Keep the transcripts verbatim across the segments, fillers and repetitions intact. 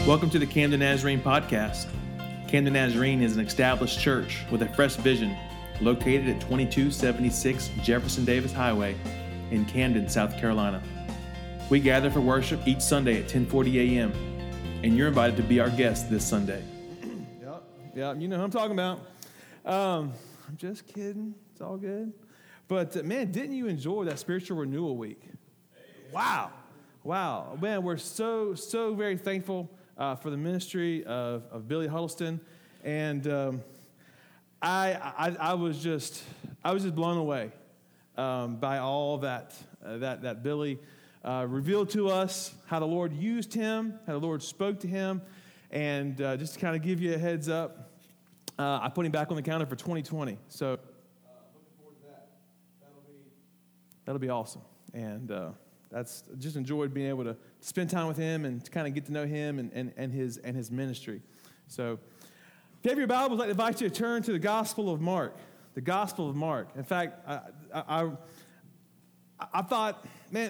Welcome to the Camden Nazarene Podcast. Camden Nazarene is an established church with a fresh vision located at twenty-two seventy-six Jefferson Davis Highway in Camden, South Carolina. We gather for worship each Sunday at ten forty a.m., and you're invited to be our guest this Sunday. Yep, yep, you know who I'm talking about. Um, I'm just kidding. It's all good. But, uh, man, didn't you enjoy that spiritual renewal week? Wow. Wow. Man, we're so, so very thankful uh, for the ministry of, of Billy Huddleston. And um, I, I I was just I was just blown away um, by all that, uh, that, that Billy uh, revealed to us, how the Lord used him, how the Lord spoke to him. And uh, just to kind of give you a heads up, uh, I put him back on the calendar for twenty twenty. So uh, looking forward to that. That'll be, that'll be awesome. And uh, that's just enjoyed being able to spend time with him and to kind of get to know him and, and, and his and his ministry. So if you have your Bibles, I'd like to invite you to turn to the Gospel of Mark. The Gospel of Mark. In fact, I I, I, I thought, man,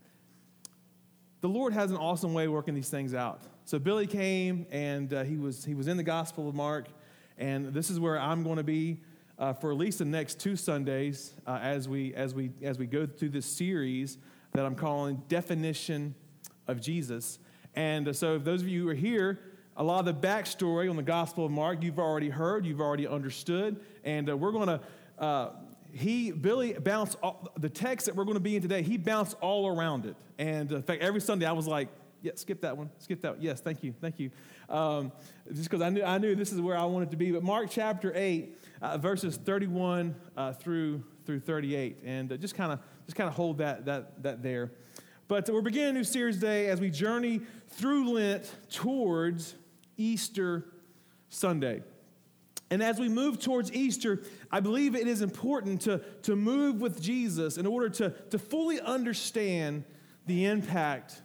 the Lord has an awesome way of working these things out. So Billy came, and uh, he was he was in the Gospel of Mark, and this is where I'm going to be uh, for at least the next two Sundays uh, as we as we as we go through this series that I'm calling Definition of Jesus. And uh, so, if those of you who are here, a lot of the backstory on the Gospel of Mark you've already heard, you've already understood, and uh, we're going to. Uh, He, Billy bounced, all, the text that we're going to be in today, he bounced all around it. And uh, in fact, every Sunday I was like, yeah, skip that one, skip that one. Yes, thank you, thank you. Um, just because I knew I knew this is where I wanted to be. But Mark chapter eight, uh, verses thirty-one uh, through through thirty-eight. And uh, just kind of just kind of hold that, that, that there. But uh, we're beginning a new series today as we journey through Lent towards Easter Sunday. And as we move towards Easter, I believe it is important to, to move with Jesus in order to, to fully understand the impact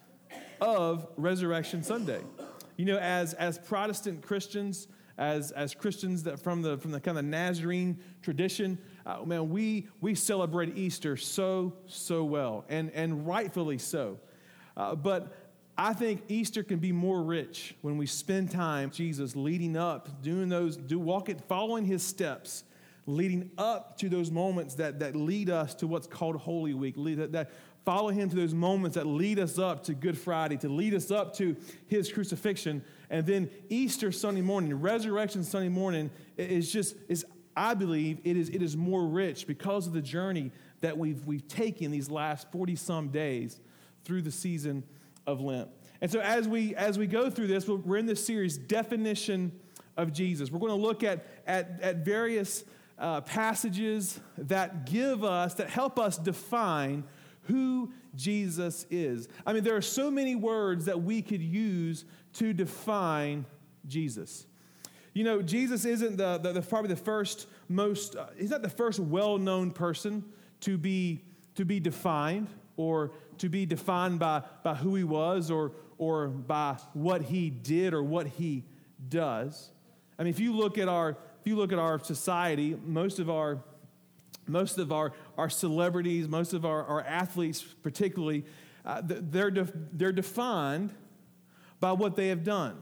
of Resurrection Sunday. You know, as, as Protestant Christians, as, as Christians that from the from the kind of Nazarene tradition, uh, man, we we celebrate Easter so, so well, and, and rightfully so. Uh, but I think Easter can be more rich when we spend time with Jesus leading up, doing those, do walking, following his steps, leading up to those moments that, that lead us to what's called Holy Week, lead, that, that follow him to those moments that lead us up to Good Friday, to lead us up to his crucifixion, and then Easter Sunday morning, Resurrection Sunday morning is just is I believe it is it is more rich because of the journey that we've we've taken these last forty some days through the season of Lent. And so as we as we go through this, we're in this series, Definition of Jesus. We're going to look at, at, at various uh, passages that give us, that help us define who Jesus is. I mean, there are so many words that we could use to define Jesus. You know, Jesus isn't the, the, the probably the first most, uh, he's not the first well-known person to be to be defined or to be defined by, by who he was or, or by what he did or what he does. I mean, if you look at our if you look at our society, most of our most of our, our celebrities, most of our, our athletes particularly, uh, they're de- they're defined by what they have done.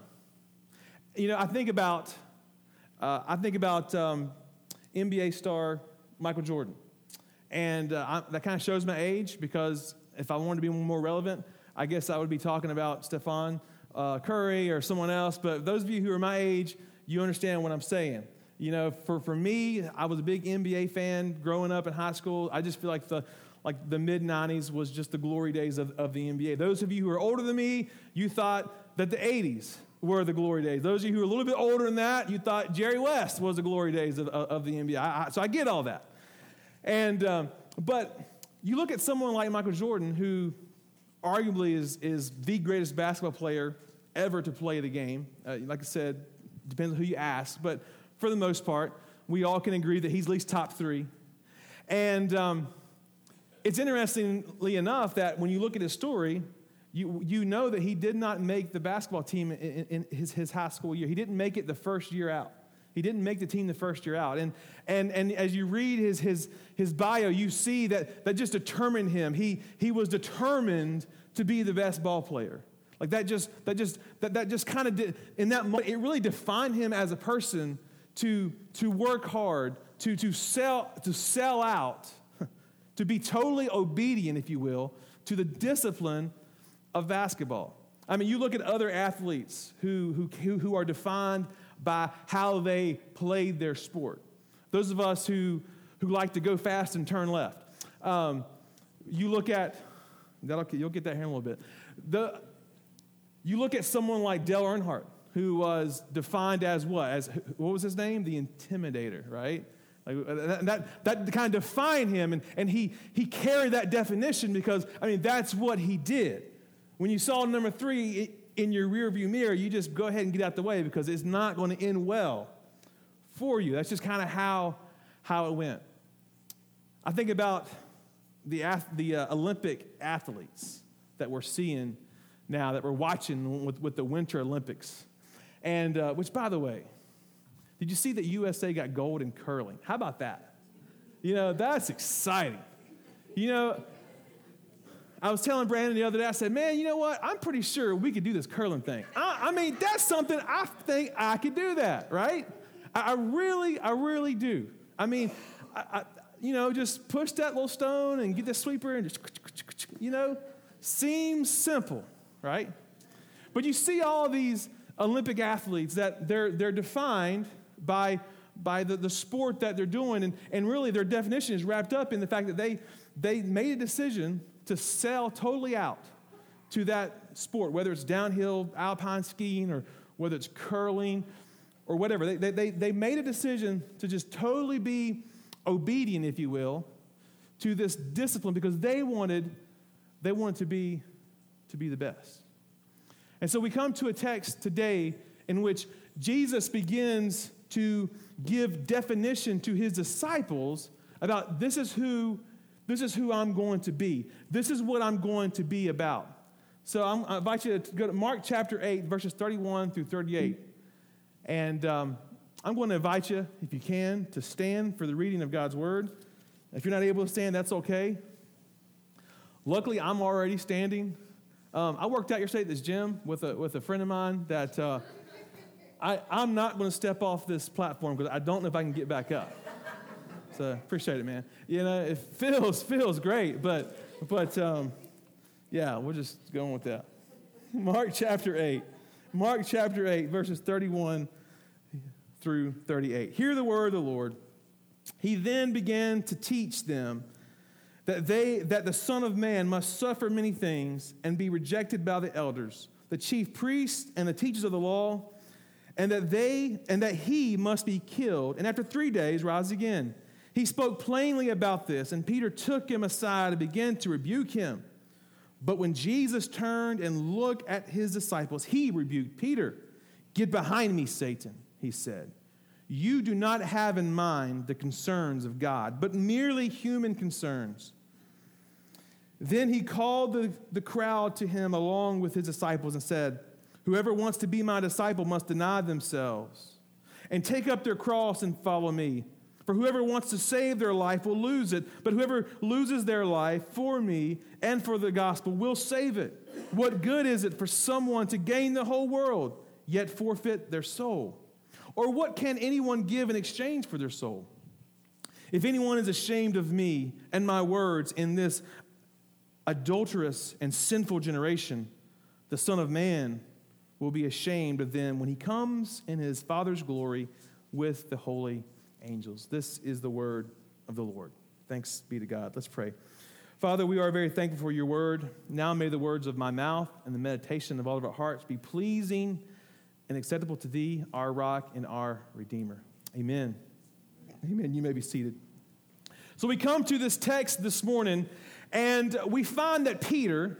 You know, I think about uh, I think about um, N B A star Michael Jordan. And uh, I, that kind of shows my age because if I wanted to be more relevant, I guess I would be talking about Stephen uh, Curry or someone else. But those of you who are my age, you understand what I'm saying. You know, for, for me, I was a big N B A fan growing up in high school. I just feel like the like the mid nineties was just the glory days of, of the N B A. Those of you who are older than me, you thought that the eighties were the glory days. Those of you who are a little bit older than that, you thought Jerry West was the glory days of, of, of the N B A. I, I, so I get all that. And um, but you look at someone like Michael Jordan, who arguably is is the greatest basketball player ever to play the game. Uh, like I said, depends on who you ask, but for the most part, we all can agree that he's at least top three. And um, it's interestingly enough that when you look at his story, you you know that he did not make the basketball team in, in his his high school year. He didn't make it the first year out. He didn't make the team the first year out. And and and as you read his his his bio, you see that that just determined him. He he was determined to be the best ball player. Like that just, that just, that, that just kind of did, in that moment, it really defined him as a person to, to work hard, to, to sell, to sell out, to be totally obedient, if you will, to the discipline of basketball. I mean, you look at other athletes who, who, who are defined by how they played their sport. Those of us who, who like to go fast and turn left. Um, you look at, that'll, you'll get that here in a little bit. The, you look at someone like Dale Earnhardt, who was defined as what? As what was his name? The Intimidator, right? Like that, that, that kind of defined him, and, and he, he carried that definition because, I mean, that's what he did. When you saw number three in your rearview mirror, you just go ahead and get out the way because it's not going to end well for you. That's just kind of how, how it went. I think about the, the uh, Olympic athletes that we're seeing now, that we're watching with, with the Winter Olympics. And uh, which, by the way, did you see that U S A got gold in curling? How about that? You know, that's exciting. You know, I was telling Brandon the other day, I said, man, you know what? I'm pretty sure we could do this curling thing. I, I mean, that's something I think I could do that, right? I, I really, I really do. I mean, I, I, you know, just push that little stone and get the sweeper and just, you know, seems simple, right? But you see all these Olympic athletes that they're they're defined by by the, the sport that they're doing, and, and really their definition is wrapped up in the fact that they they made a decision to sell totally out to that sport, whether it's downhill alpine skiing or whether it's curling or whatever. They they they, they made a decision to just totally be obedient, if you will, to this discipline because they wanted they wanted to be to be the best. And so we come to a text today in which Jesus begins to give definition to his disciples about this is who, this is who I'm going to be. This is what I'm going to be about. So I'm, I invite you to go to Mark chapter eight, verses thirty-one through thirty-eight. And um, I'm going to invite you, if you can, to stand for the reading of God's word. If you're not able to stand, that's okay. Luckily, I'm already standing. Um, I worked out yesterday at this gym with a with a friend of mine that uh, I, I'm not going to step off this platform because I don't know if I can get back up. So appreciate it, man. You know, it feels feels great, but but um, yeah, we're just going with that. Mark chapter eight. Mark chapter eight, verses thirty-one through thirty-eight. Hear the word of the Lord. He then began to teach them that they that the Son of Man must suffer many things and be rejected by the elders, the chief priests and the teachers of the law, and that they and that he must be killed, and after three days rise again. He spoke plainly about this, and Peter took him aside and began to rebuke him. But when Jesus turned and looked at his disciples, he rebuked Peter. "Get behind me, Satan," he said. "You do not have in mind the concerns of God, but merely human concerns." Then he called the, the crowd to him along with his disciples and said, "Whoever wants to be my disciple must deny themselves and take up their cross and follow me. For whoever wants to save their life will lose it, but whoever loses their life for me and for the gospel will save it. What good is it for someone to gain the whole world, yet forfeit their soul? Or what can anyone give in exchange for their soul? If anyone is ashamed of me and my words in this adulterous and sinful generation, the Son of Man will be ashamed of them when he comes in his Father's glory with the holy angels." This is the word of the Lord. Thanks be to God. Let's pray. Father, we are very thankful for your word. Now may the words of my mouth and the meditation of all of our hearts be pleasing and acceptable to thee, our rock and our Redeemer. Amen. Amen. You may be seated. So we come to this text this morning, and we find that Peter,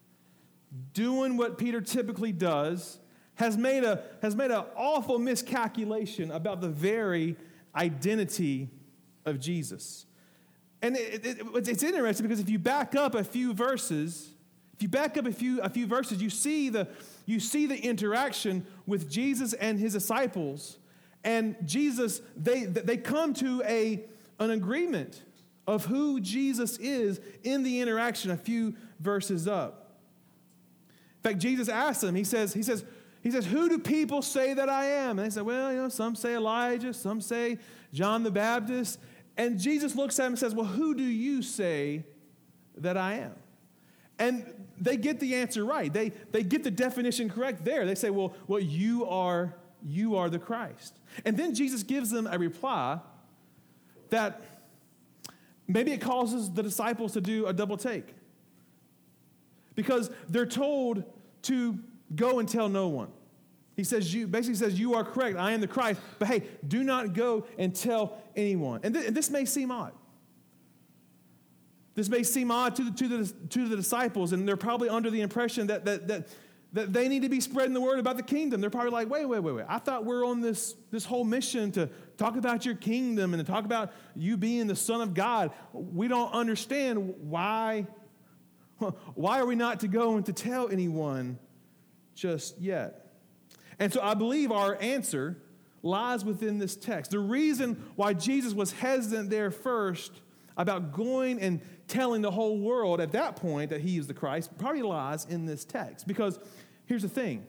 doing what Peter typically does, has made a has made an awful miscalculation about the very identity of Jesus. And it, it, it's interesting because if you back up a few verses, if you back up a few a few verses, you see the you see the interaction with Jesus and his disciples, and Jesus they they come to a an agreement of who Jesus is in the interaction a few verses up. In fact, Jesus asked them, he says, he says, he says, who do people say that I am? And they said, well, you know, some say Elijah, some say John the Baptist. And Jesus looks at him and says, well, who do you say that I am? And they get the answer right. They, they get the definition correct there. They say, well, well, you are, you are the Christ. And then Jesus gives them a reply that maybe it causes the disciples to do a double take. Because they're told to go and tell no one. He says, you basically says, you are correct. I am the Christ. But hey, do not go and tell anyone. And, th- and this may seem odd. This may seem odd to the, to the, to the disciples, and they're probably under the impression that, that, that, that they need to be spreading the word about the kingdom. They're probably like, wait, wait, wait, wait. I thought we're on this, this whole mission to talk about your kingdom and to talk about you being the Son of God. We don't understand why, why are we not to go and to tell anyone just yet? And so I believe our answer lies within this text. The reason why Jesus was hesitant there first about going and telling the whole world at that point that he is the Christ probably lies in this text. Because here's the thing.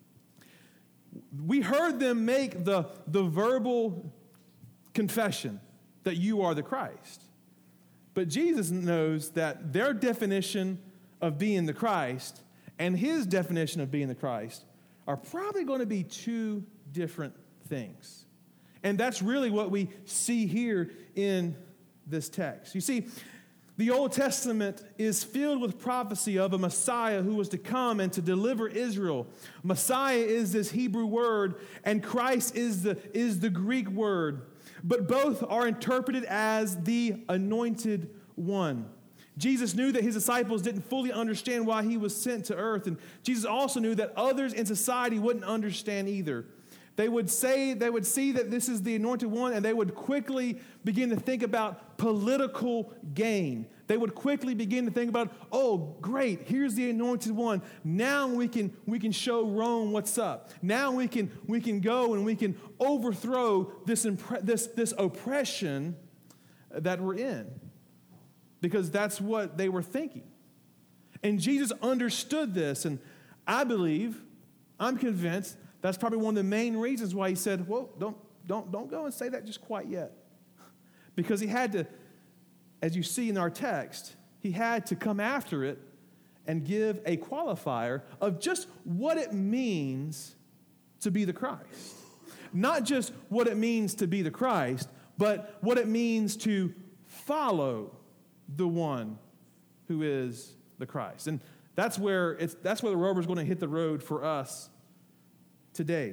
We heard them make the, the verbal confession that you are the Christ. But Jesus knows that their definition of being the Christ and his definition of being the Christ are probably going to be two different things. And that's really what we see here in this text. You see, the Old Testament is filled with prophecy of a Messiah who was to come and to deliver Israel. Messiah is this Hebrew word, and Christ is the, is the Greek word. But both are interpreted as the anointed one. Jesus knew that his disciples didn't fully understand why he was sent to earth, and Jesus also knew that others in society wouldn't understand either. They would say, they would see that this is the anointed one, and they would quickly begin to think about political gain. They would quickly begin to think about, oh, great, here's the anointed one. Now we can we can show Rome what's up. Now we can we can go and we can overthrow this impre- this this oppression that we're in, because that's what they were thinking. And Jesus understood this, and I believe, I'm convinced, that's probably one of the main reasons why he said, well, don't, don't, don't go and say that just quite yet. Because he had to, as you see in our text, he had to come after it and give a qualifier of just what it means to be the Christ. Not just what it means to be the Christ, but what it means to follow the one who is the Christ. And that's where it's that's where the rubber's going to hit the road for us today.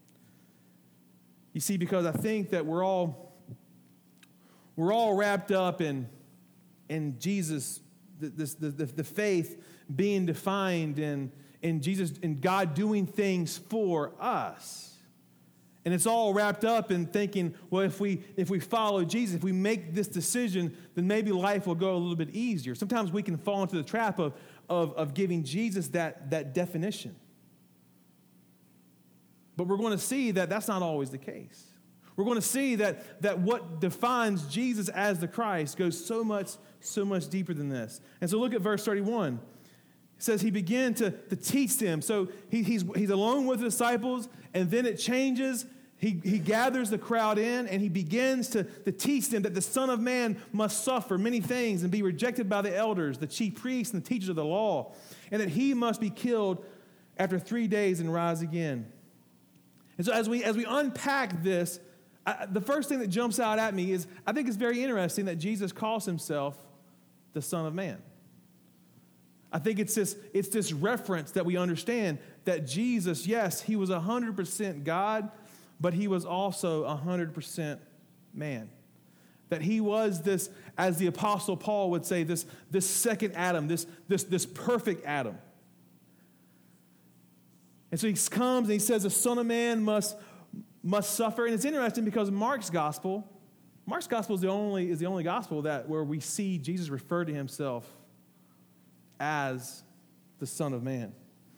You see, because I think that we're all we're all wrapped up in in Jesus, this the, the, the faith being defined in in Jesus, in God doing things for us. And it's all wrapped up in thinking, well, if we if we follow Jesus, if we make this decision, then maybe life will go a little bit easier. Sometimes we can fall into the trap of of, of giving Jesus that, that definition. But we're going to see that that's not always the case. We're going to see that, that what defines Jesus as the Christ goes so much, so much deeper than this. And so look at verse thirty-one. It says he began to, to teach them. So he, he's, he's alone with the disciples, and then it changes. He, he gathers the crowd in, and he begins to, to teach them that the Son of Man must suffer many things and be rejected by the elders, the chief priests, and the teachers of the law, and that he must be killed after three days and rise again. And so as we as we unpack this, I, the first thing that jumps out at me is I think it's very interesting that Jesus calls himself the Son of Man. I think it's this, it's this reference that we understand that Jesus, yes, he was one hundred percent God, but he was also one hundred percent man. That he was this, as the Apostle Paul would say, this, this second Adam, this, this, this perfect Adam. And so he comes and he says the Son of Man must, must suffer. And it's interesting because Mark's gospel, Mark's gospel is the only, is the only gospel that where we see Jesus refer to himself as the Son of Man.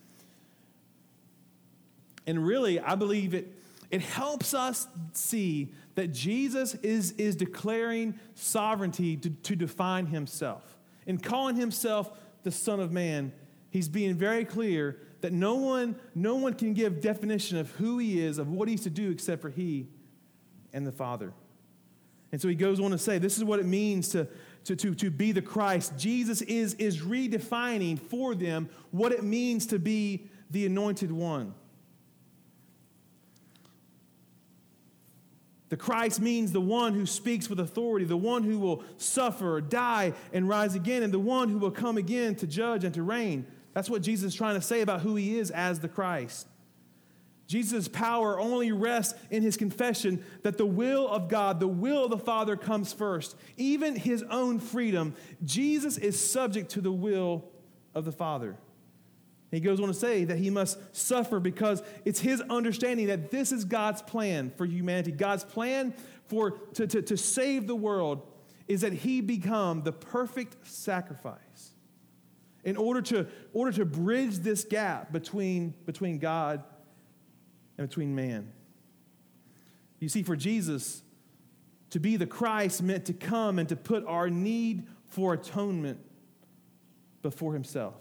And really, I believe it, it helps us see that Jesus is, is declaring sovereignty to, to define himself. In calling himself the Son of Man, he's being very clear that no one, no one can give definition of who he is, of what he's to do, except for he and the Father. And so he goes on to say, this is what it means to, to, to, to be the Christ. Jesus is, is redefining for them what it means to be the anointed one. The Christ means the one who speaks with authority, the one who will suffer, die, and rise again, and the one who will come again to judge and to reign. That's what Jesus is trying to say about who he is as the Christ. Jesus' power only rests in his confession that the will of God, the will of the Father comes first. Even his own freedom, Jesus is subject to the will of the Father. He goes on to say that he must suffer because it's his understanding that this is God's plan for humanity. God's plan for to, to, to save the world is that he become the perfect sacrifice in order to, order to bridge this gap between, between God and between man. You see, for Jesus, to be the Christ meant to come and to put our need for atonement before himself.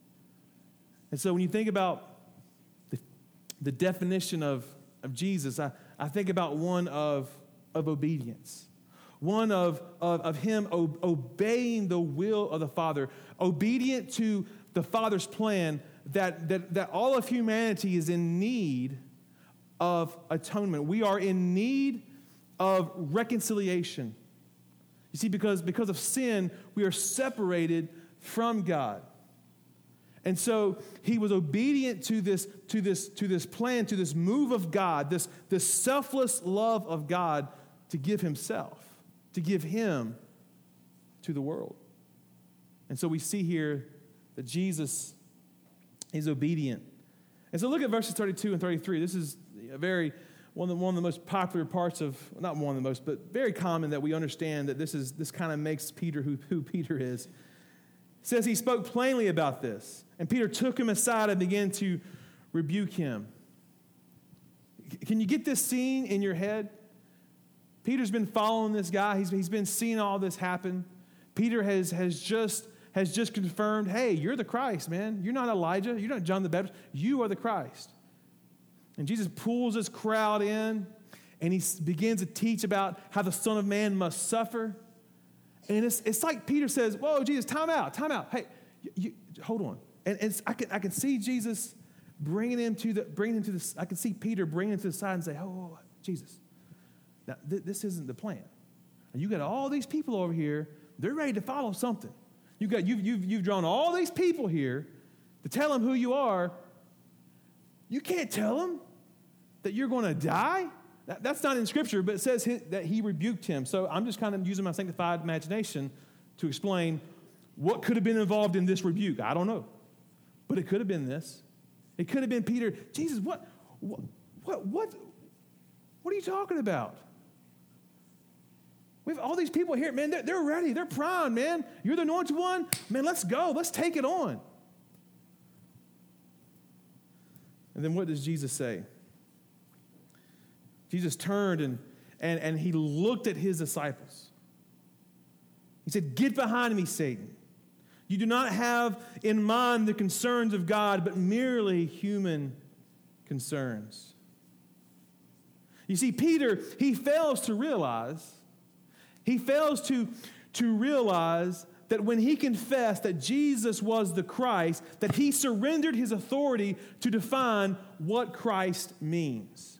And so when you think about the, the definition of, of Jesus, I, I think about one of, of obedience. One of, of, of him o- obeying the will of the Father, obedient to the Father's plan that, that, that all of humanity is in need of atonement. We are in need of reconciliation. You see, because, because of sin, we are separated from God. And so he was obedient to this, to this, to this plan, to this move of God, this, this selfless love of God to give himself, to give him to the world. And so we see here that Jesus is obedient. And so look at verses thirty-two and thirty-three. This is a very, one of the, one of the most popular parts of, not one of the most, but very common that we understand that this is, this kind of makes Peter who, who Peter is. It says he spoke plainly about this. And Peter took him aside and began to rebuke him. Can you get this scene in your head? Peter's been following this guy. He's, he's been seeing all this happen. Peter has, has, just, has just confirmed, hey, you're the Christ, man. You're not Elijah. You're not John the Baptist. You are the Christ. And Jesus pulls this crowd in, and he begins to teach about how the Son of Man must suffer. And it's, it's like Peter says, whoa, Jesus, time out, time out. Hey, you, you, hold on. And it's, I can I can see Jesus bringing him to the bringing him to the. I can see Peter bringing him to the side and say, "Oh, Jesus, now th- this isn't the plan. You got all these people over here; they're ready to follow something. You got you've you've you've drawn all these people here to tell them who you are. You can't tell them that you're going to die. That, that's not in Scripture, but it says he, that he rebuked him. So I'm just kind of using my sanctified imagination to explain what could have been involved in this rebuke. I don't know. But it could have been this. It could have been Peter. Jesus, what, what, what, what, what are you talking about? We have all these people here, man. They're, they're ready. They're primed, man. You're the anointed one, man. Let's go. Let's take it on. And then what does Jesus say? Jesus turned and and and he looked at his disciples. He said, "Get behind me, Satan. You do not have in mind the concerns of God, but merely human concerns." You see, Peter, he fails to realize, he fails to, to realize that when he confessed that Jesus was the Christ, that he surrendered his authority to define what Christ means.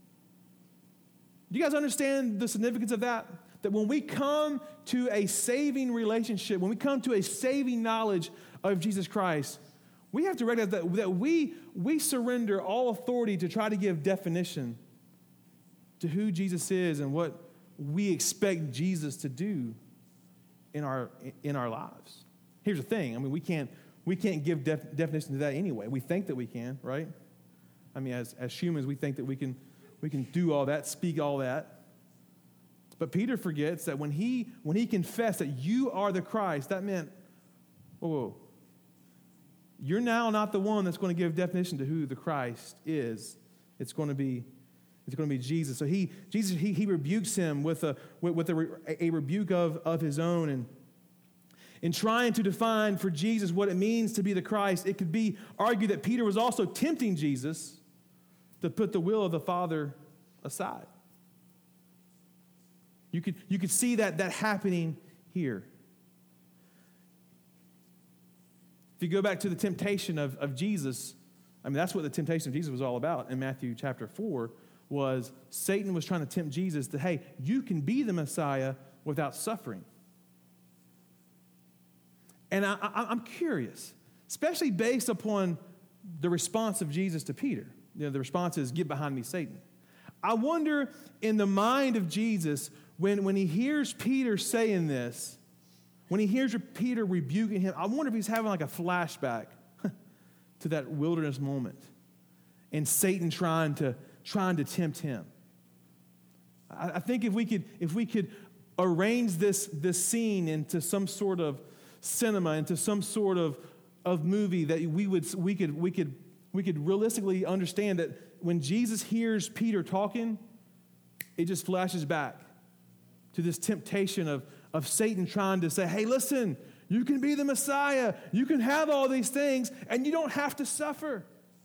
Do you guys understand the significance of that? That when we come to a saving relationship, when we come to a saving knowledge of Jesus Christ, we have to recognize that, that we, we surrender all authority to try to give definition to who Jesus is and what we expect Jesus to do in our in our lives. Here's the thing. I mean, we can't we can't give def, definition to that anyway. We think that we can, right? I mean, as, as humans, we think that we can we can do all that, speak all that. But Peter forgets that when he when he confessed that you are the Christ, that meant, whoa, whoa, you're now not the one that's going to give definition to who the Christ is. It's going to be it's going to be Jesus. So he Jesus he, he rebukes him with a with, with a, a rebuke of, of his own. And In trying to define for Jesus what it means to be the Christ, it could be argued that Peter was also tempting Jesus to put the will of the Father aside. You could, you could see that, that happening here. If you go back to the temptation of, of Jesus, I mean, that's what the temptation of Jesus was all about in Matthew chapter four, was Satan was trying to tempt Jesus that, hey, you can be the Messiah without suffering. And I, I, I'm curious, especially based upon the response of Jesus to Peter. You know, the response is, get behind me, Satan. I wonder in the mind of Jesus, when, when he hears Peter saying this, when he hears Peter rebuking him, I wonder if he's having like a flashback to that wilderness moment and Satan trying to, trying to tempt him. I, I think if we could, if we could arrange this, this scene into some sort of cinema, into some sort of, of movie, that we would we could we could we could realistically understand that when Jesus hears Peter talking, it just flashes back to this temptation of, of Satan trying to say, hey, listen, you can be the Messiah, you can have all these things, and you don't have to suffer.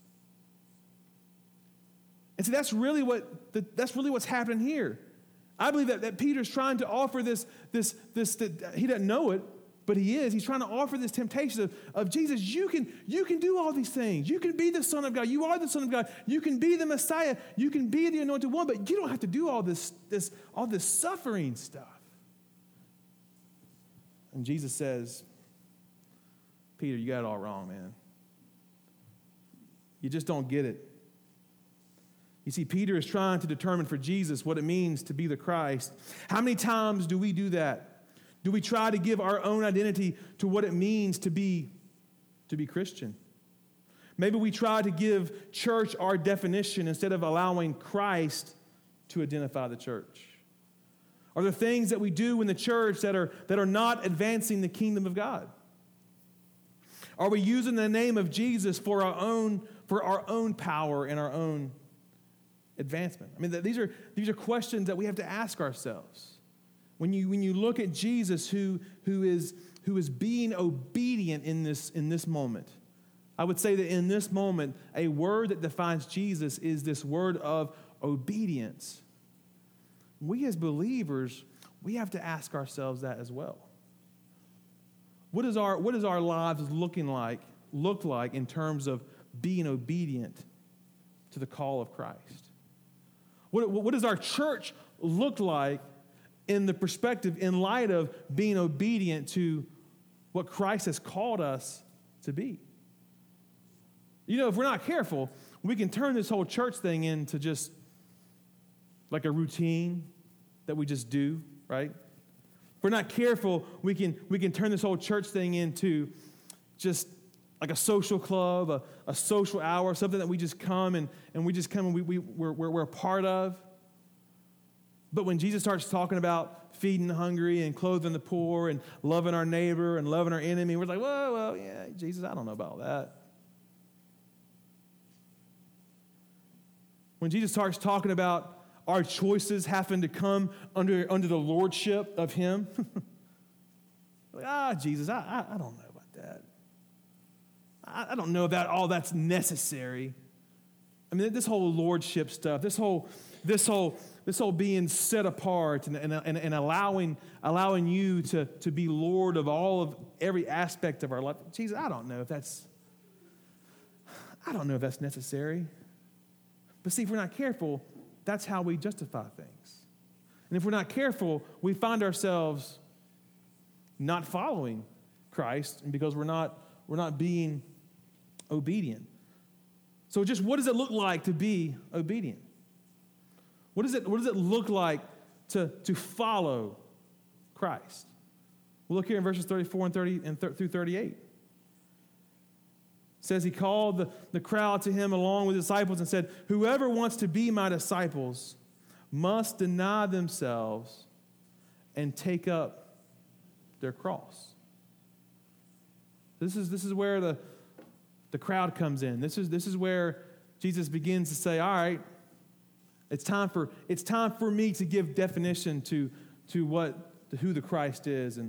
And so that's really what the, that's really what's happening here. I believe that, that Peter's trying to offer this, this, this, that he doesn't know it, but he is. He's trying to offer this temptation of, of Jesus, you can, you can do all these things. You can be the Son of God. You are the Son of God. You can be the Messiah. You can be the Anointed One, but you don't have to do all this, this, all this suffering stuff. And Jesus says, Peter, you got it all wrong, man. You just don't get it. You see, Peter is trying to determine for Jesus what it means to be the Christ. How many times do we do that? Do we try to give our own identity to what it means to be, to be Christian? Maybe we try to give church our definition instead of allowing Christ to identify the church. Are there things that we do in the church that are, that are not advancing the kingdom of God? Are we using the name of Jesus for our own, for our own power and our own advancement? I mean, these are, these are questions that we have to ask ourselves. When you, when you look at Jesus, who, who, is, who is being obedient in this, in this moment, I would say that in this moment, a word that defines Jesus is this word of obedience. We as believers, we have to ask ourselves that as well. What is our, what is our lives looking like, look like in terms of being obedient to the call of Christ? What, what does our church look like in the perspective, in light of being obedient to what Christ has called us to be? You know, if we're not careful, we can turn this whole church thing into just like a routine that we just do, right? If we're not careful, we can we can turn this whole church thing into just like a social club, a, a social hour, something that we just come and, and we just come and we, we, we're, we're, we're a part of. But when Jesus starts talking about feeding the hungry and clothing the poor and loving our neighbor and loving our enemy, we're like, whoa, well, yeah, Jesus, I don't know about that. When Jesus starts talking about our choices having to come under, under the lordship of him, like, ah, Jesus, I, I, I don't know about that. I, I don't know that all that's necessary. I mean, this whole lordship stuff, this whole, this whole, this whole being set apart and, and, and, and allowing, allowing you to, to be Lord of all of every aspect of our life. Jesus, I don't know if that's, I don't know if that's necessary. But see, if we're not careful, that's how we justify things. And if we're not careful, we find ourselves not following Christ, and because we're not, we're not being obedient. So just what does it look like to be obedient? What does it, what does it look like to, to follow Christ? We'll look here in verses thirty-four and thirty and th- through thirty-eight. It says he called the, the crowd to him along with his disciples and said, whoever wants to be my disciples must deny themselves and take up their cross. This is, this is where the, the crowd comes in. This is, this is where Jesus begins to say, all right, It's time for it's time for me to give definition to, to what to who the Christ is and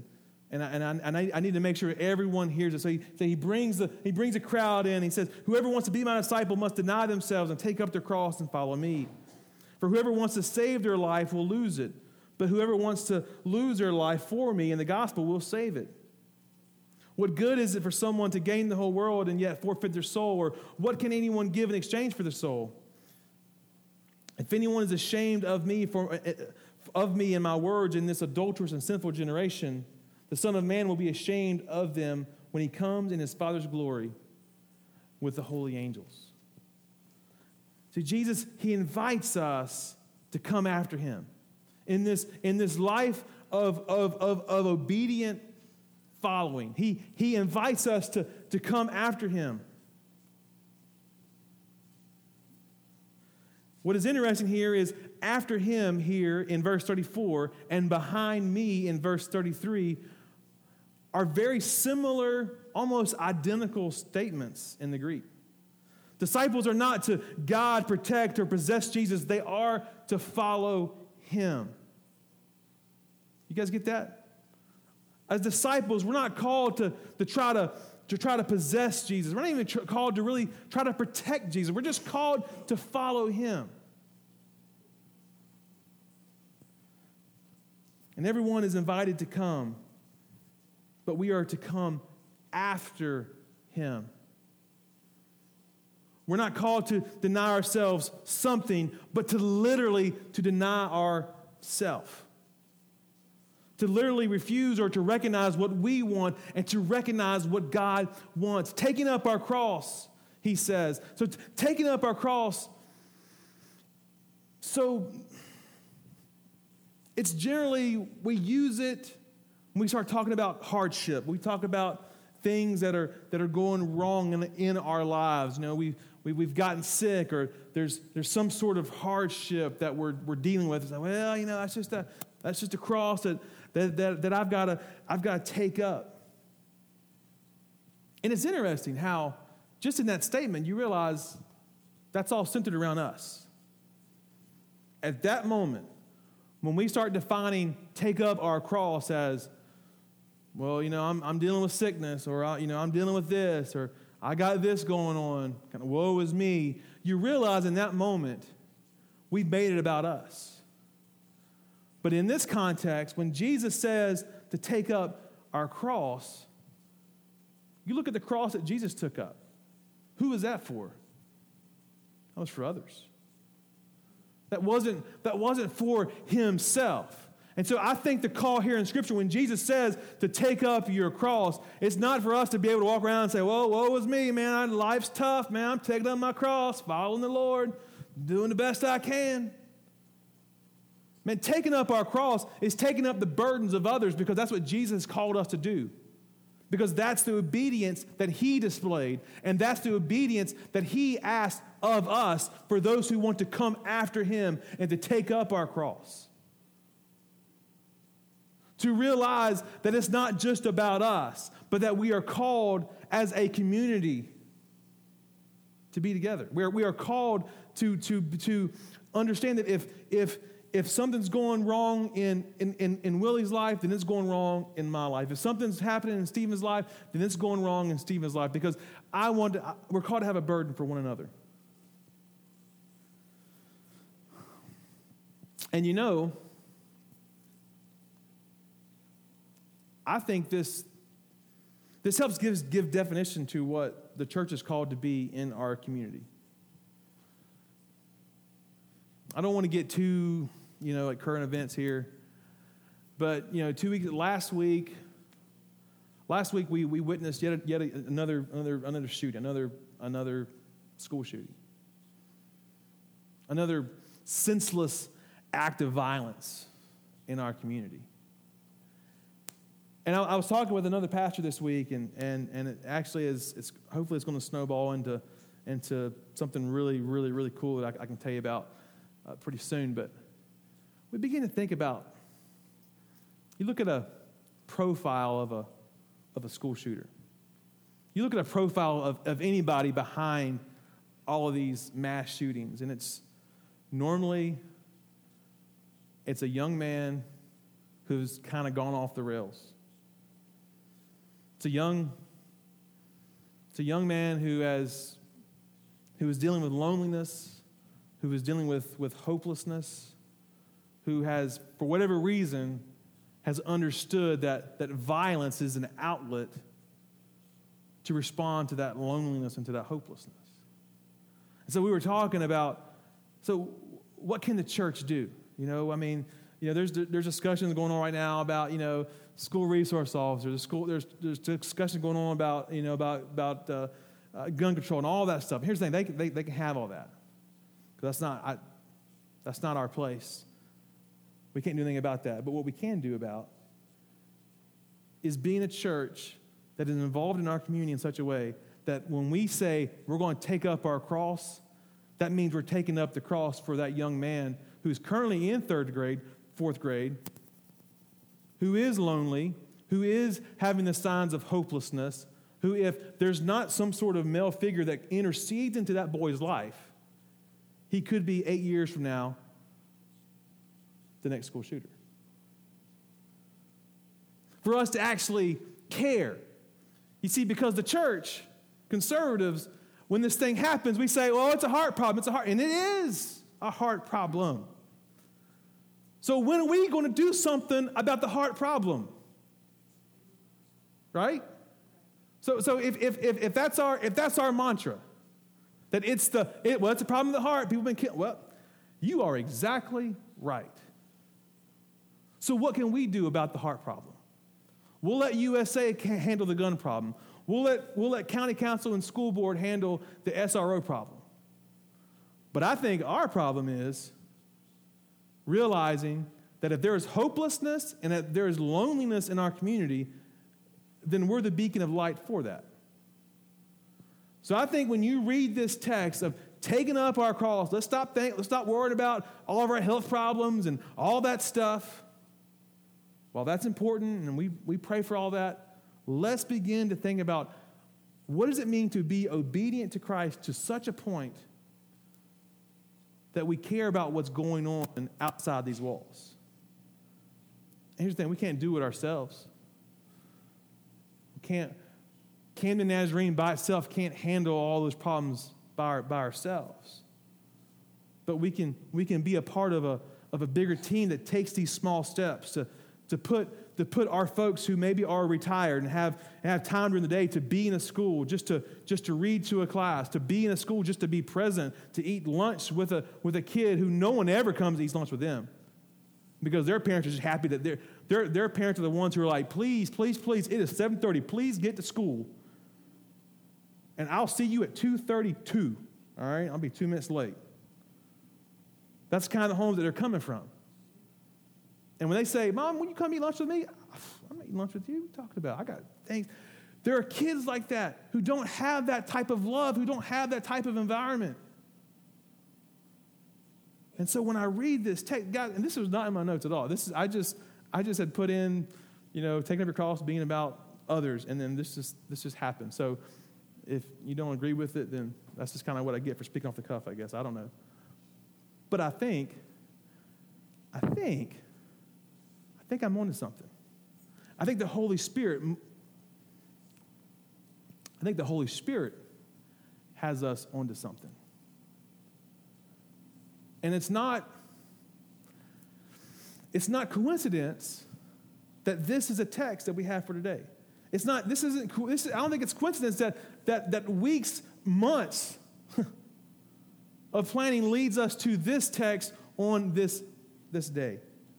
And I, and I, and I, I need to make sure everyone hears it. So he, so he brings the he brings a crowd in. He says, whoever wants to be my disciple must deny themselves and take up their cross and follow me. For whoever wants to save their life will lose it. But whoever wants to lose their life for me and the gospel will save it. What good is it for someone to gain the whole world and yet forfeit their soul? Or what can anyone give in exchange for their soul? If anyone is ashamed of me for of me and my words in this adulterous and sinful generation, the Son of Man will be ashamed of them when he comes in his Father's glory with the holy angels. See, Jesus, he invites us to come after him. In this, in this life of, of, of, of obedient following, he, he invites us to, to come after him. What is interesting here is after him here in verse thirty-four and behind me in verse thirty-three are very similar, almost identical statements in the Greek. Disciples are not to guard, protect, or possess Jesus. They are to follow him. You guys get that? As disciples, we're not called to, to try to, to try to possess Jesus. We're not even tr- called to really try to protect Jesus. We're just called to follow him. And everyone is invited to come, but we are to come after him. We're not called to deny ourselves something, but to literally to deny ourselves. To literally refuse or to recognize what we want and to recognize what God wants. Taking up our cross, he says. So t- taking up our cross, so it's generally, we use it when we start talking about hardship. We talk about things that are that are going wrong in, in our lives. You know, we, we, we've gotten sick, or there's there's some sort of hardship that we're we're dealing with. It's like, well, you know, that's just a that's just a cross that that that, that I've got to I've got to take up. And it's interesting how just in that statement you realize that's all centered around us. At that moment, when we start defining take up our cross as, well, you know, I'm I'm dealing with sickness, or I, you know, I'm dealing with this, or I got this going on, kind of woe is me. You realize in that moment, we've made it about us. But in this context, when Jesus says to take up our cross, you look at the cross that Jesus took up. Who was that for? That was for others. That wasn't, that wasn't for himself. And so I think the call here in Scripture, when Jesus says to take up your cross, it's not for us to be able to walk around and say, well, woe is me, man. Life's tough, man. I'm taking up my cross, following the Lord, doing the best I can. Man, taking up our cross is taking up the burdens of others, because that's what Jesus called us to do. Because that's the obedience that he displayed, and that's the obedience that he asked of us for those who want to come after him and to take up our cross. To realize that it's not just about us, but that we are called as a community to be together. We are, we are called to, to, to understand that if, if, if something's going wrong in, in, in, in Willie's life, then it's going wrong in my life. If something's happening in Stephen's life, then it's going wrong in Stephen's life, because I want to, we're called to have a burden for one another. And you know, I think this, this helps give, give definition to what the church is called to be in our community. I don't want to get too, you know, at current events here, but, you know, two weeks, last week, last week we, we witnessed yet, yet another, another, another shooting, another, another school shooting, another senseless act of violence in our community. And I, I was talking with another pastor this week, and and and it actually is. It's hopefully it's going to snowball into into something really, really, really cool that I, I can tell you about uh, pretty soon. But we begin to think about. You look at a profile of a of a school shooter. You look at a profile of, of anybody behind all of these mass shootings, and it's normally it's a young man who's kind of gone off the rails. It's a young, it's a young man who has, who is dealing with loneliness, who is dealing with, with hopelessness, who has, for whatever reason, has understood that, that violence is an outlet to respond to that loneliness and to that hopelessness. And so we were talking about, so what can the church do? You know, I mean, you know, there's there's discussions going on right now about, you know, school resource officers. School, there's there's discussion going on about, you know, about about uh, uh, gun control and all that stuff. Here's the thing: they can, they they can have all that, because that's not I, that's not our place. We can't do anything about that. But what we can do about is being a church that is involved in our community in such a way that when we say we're going to take up our cross, that means we're taking up the cross for that young man who's currently in third grade, fourth grade, who is lonely, who is having the signs of hopelessness, who, if there's not some sort of male figure that intercedes into that boy's life, he could be eight years from now the next school shooter. For us to actually care. You see, because the church, conservatives, when this thing happens, we say, well, it's a heart problem, it's a heart, and it is a heart problem. So when are we going to do something about the heart problem? Right? So, so if, if, if, if that's our if that's our mantra, that it's the it, well, it's a problem of the heart. People have been killed. Well, you are exactly right. So what can we do about the heart problem? We'll let U S A handle the gun problem. We'll let we'll let county council and school board handle the S R O problem. But I think our problem is realizing that if there is hopelessness and that there is loneliness in our community, then we're the beacon of light for that. So I think when you read this text of taking up our cross, let's stop think, let's stop worrying about all of our health problems and all that stuff. While that's important and we, we pray for all that, let's begin to think about what does it mean to be obedient to Christ to such a point that we care about what's going on outside these walls. And here's the thing, we can't do it ourselves. We can't, Camden Nazarene by itself can't handle all those problems by, our, by ourselves. But we can, we can be a part of a, of a bigger team that takes these small steps to, to, put, to put our folks who maybe are retired and have, and have time during the day to be in a school, just to, just to read to a class, to be in a school, just to be present, to eat lunch with a, with a kid who no one ever comes and eats lunch with them. Because their parents are just happy that their their their parents are the ones who are like, please, please, please, it is seven thirty. Please get to school. And I'll see you at two thirty-two. All right? I'll be two minutes late. That's the kind of the homes that they're coming from. And when they say, Mom, will you come eat lunch with me? I'm not eating lunch with you. What are you talking about? I got things. There are kids like that who don't have that type of love, who don't have that type of environment. And so when I read this text, guys, and this was not in my notes at all. This is I just I just had put in, you know, taking up your cross, being about others, and then this just this just happened. So if you don't agree with it, then that's just kind of what I get for speaking off the cuff, I guess. I don't know. But I think, I think, I think I'm onto something. I think the Holy Spirit, I think the Holy Spirit has us onto something. And it's not, it's not coincidence that this is a text that we have for today. It's not, this isn't, this, I don't think it's coincidence that, that, that weeks, months of planning leads us to this text on this, this day.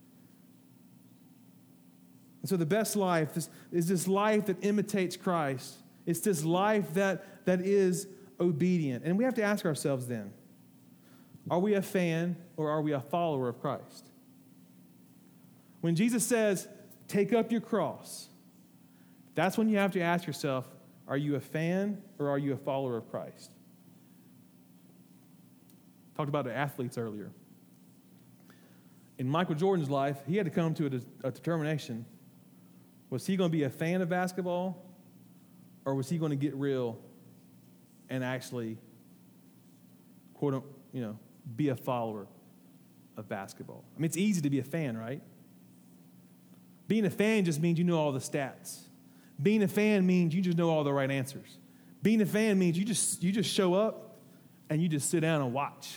And so the best life is, is this life that imitates Christ. It's this life that, that is obedient. And we have to ask ourselves then, are we a fan or are we a follower of Christ? When Jesus says, take up your cross, that's when you have to ask yourself, are you a fan or are you a follower of Christ? Talked about the athletes earlier. In Michael Jordan's life, he had to come to a, de- a determination. Was he going to be a fan of basketball or was he going to get real and actually, quote unquote, you know, be a follower of basketball? I mean, it's easy to be a fan, right? Being a fan just means you know all the stats. Being a fan means you just know all the right answers. Being a fan means you just you just show up and you just sit down and watch.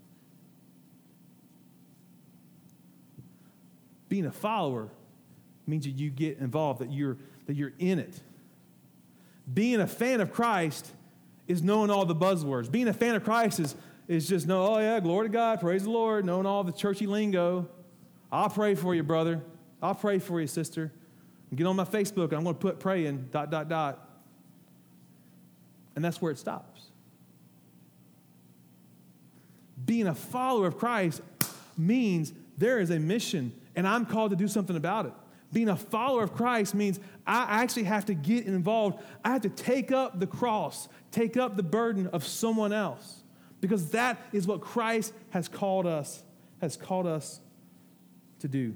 Being a follower means that you get involved, that you're that you're in it. Being a fan of Christ is knowing all the buzzwords. Being a fan of Christ is, is just know, oh yeah, glory to God, praise the Lord, knowing all the churchy lingo. I'll pray for you, brother. I'll pray for you, sister. Get on my Facebook, and I'm going to put praying, dot, dot, dot. And that's where it stops. Being a follower of Christ means there is a mission, and I'm called to do something about it. Being a follower of Christ means I actually have to get involved. I have to take up the cross, take up the burden of someone else, because that is what Christ has called us, has called us to do.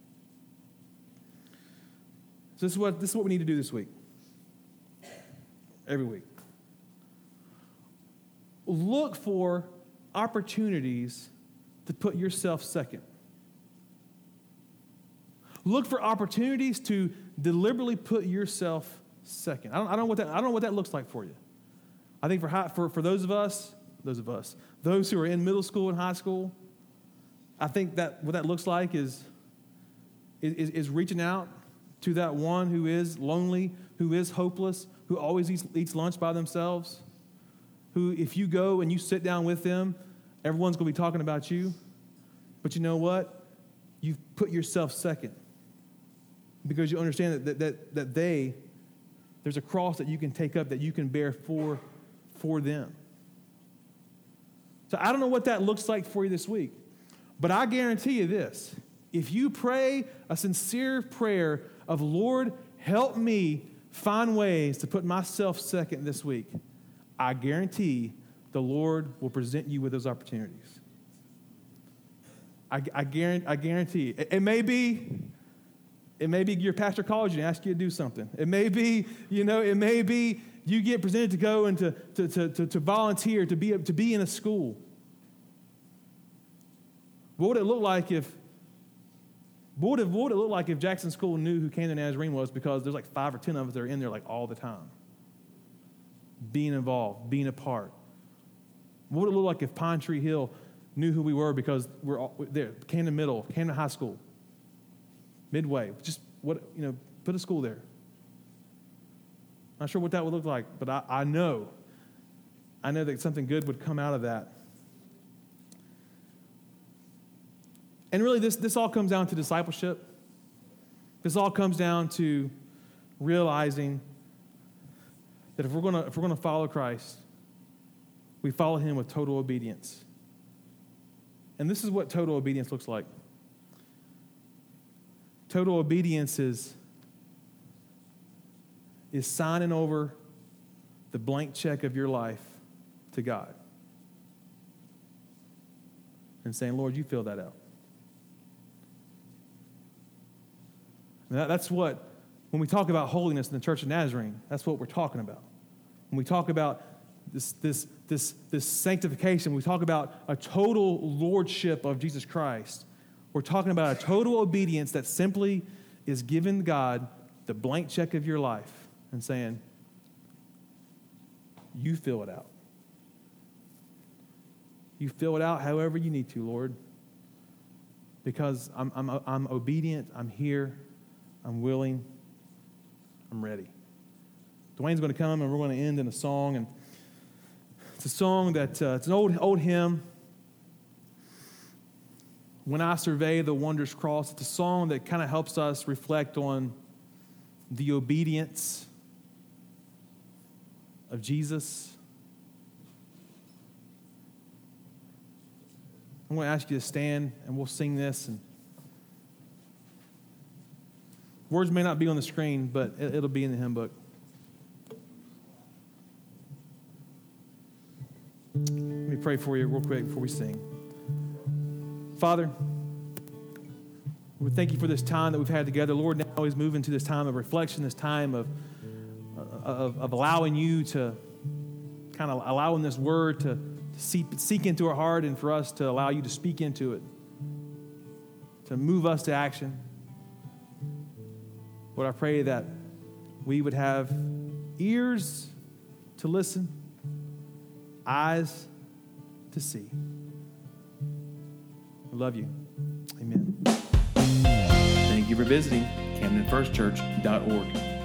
So this is what this is what we need to do this week. Every week. Look for opportunities to put yourself second. Look for opportunities to deliberately put yourself second. I don't, I don't know what that I don't know what that looks like for you. I think for high, for for those of us, those of us, those who are in middle school and high school, I think that what that looks like is is, is reaching out to that one who is lonely, who is hopeless, who always eats, eats lunch by themselves, who if you go and you sit down with them, everyone's going to be talking about you. But you know what? You've put yourself second because you understand that, that, that, that they, there's a cross that you can take up, that you can bear for, for them. So I don't know what that looks like for you this week, but I guarantee you this. If you pray a sincere prayer of, Lord, help me find ways to put myself second this week, I guarantee the Lord will present you with those opportunities. I, I, guarantee, I guarantee. It, it may be, it may be your pastor calls you and asks you to do something. It may be, you know, it may be you get presented to go and to, to, to, to, to volunteer, to be, to be in a school. What would it look like if What would, it, what would it look like if Jackson School knew who Camden Nazarene was, because there's like five or ten of us that are in there like all the time? Being involved, being a part. What would it look like if Pine Tree Hill knew who we were, because we're all there? Camden Middle, Camden High School, Midway. Just what, you know, put a school there. Not sure what that would look like, but I, I know, I know that something good would come out of that. And really, this, this all comes down to discipleship. This all comes down to realizing that if we're gonna if we're gonna follow Christ, we follow him with total obedience. And this is what total obedience looks like. Total obedience is, is signing over the blank check of your life to God and saying, Lord, you fill that out. That's what, when we talk about holiness in the Church of Nazarene, that's what we're talking about. When we talk about this, this, this, this sanctification, we talk about a total lordship of Jesus Christ. We're talking about a total obedience that simply is giving God the blank check of your life and saying, you fill it out. You fill it out however you need to, Lord, because I'm, I'm, I'm obedient, I'm here, I'm willing, I'm ready. Dwayne's going to come and we're going to end in a song. And it's a song that, uh, it's an old, old hymn. When I Survey the Wondrous Cross. It's a song that kind of helps us reflect on the obedience of Jesus. I'm going to ask you to stand and we'll sing this. And words may not be on the screen, but it'll be in the hymn book. Let me pray for you real quick before we sing. Father, we thank you for this time that we've had together. Lord, now is moving to this time of reflection, this time of, of, of allowing you to kind of allowing this word to seep, seek into our heart and for us to allow you to speak into it, to move us to action. Lord, I pray that we would have ears to listen, eyes to see. I love you. Amen. Thank you for visiting Camden First Church dot org.